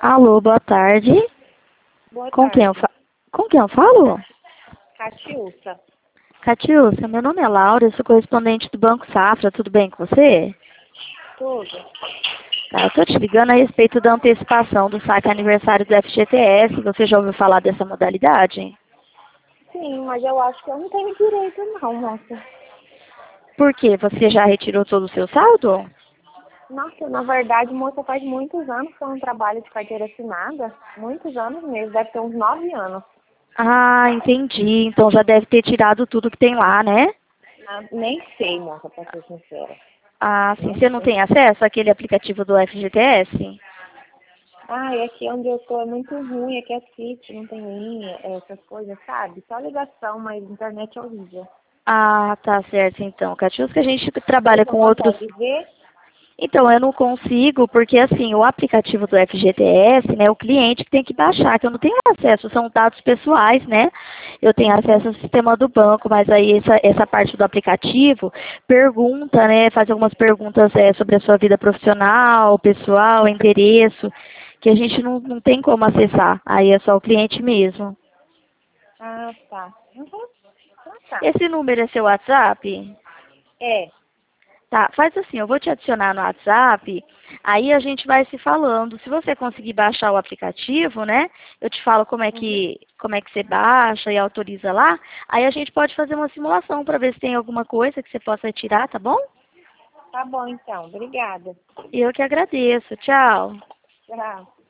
Alô, boa tarde. Boa Com quem eu, tarde. com quem eu falo? Catiúcia. Catiúcia, meu nome é Laura, eu sou correspondente do Banco Safra, tudo bem com você? Tudo. Tá, eu tô te ligando a respeito da antecipação do saque aniversário do FGTS, você já ouviu falar dessa modalidade? Sim, mas eu acho que eu não tenho direito não, moça. Por quê? Você já retirou todo o seu saldo? Nossa, na verdade, moça, faz muitos anos que eu não trabalho de carteira assinada. Muitos anos mesmo, deve ter uns 9 anos. Ah, entendi, então já deve ter tirado tudo que tem lá, né? Ah, nem sei, moça, pra ser sincera. Ah, sim, Não você não sei. tem acesso àquele aplicativo do FGTS? Ah, e aqui onde eu tô é muito ruim, aqui é sítio, não tem linha, essas coisas, sabe? Só ligação, mas internet é horrível. Ah, tá certo então, Catiúcia, que a gente trabalha Vocês não com outros. conseguem ver? Então, eu não consigo, porque assim, o aplicativo do FGTS, né, o cliente que tem que baixar, que eu não tenho acesso, são dados pessoais, né? Eu tenho acesso ao sistema do banco, mas aí essa parte do aplicativo pergunta, né, faz algumas perguntas sobre a sua vida profissional, pessoal, endereço, que a gente não tem como acessar, aí é só o cliente mesmo. Ah, tá. Ah, tá. Esse número é seu WhatsApp? É, Tá, faz assim, eu vou te adicionar no WhatsApp, aí a gente vai se falando. Se você conseguir baixar o aplicativo, né? Eu te falo uhum. como é que você baixa e autoriza lá. Aí a gente pode fazer uma simulação para ver se tem alguma coisa que você possa tirar, tá bom? Tá bom então, obrigada. Eu que agradeço. Tchau. Tchau.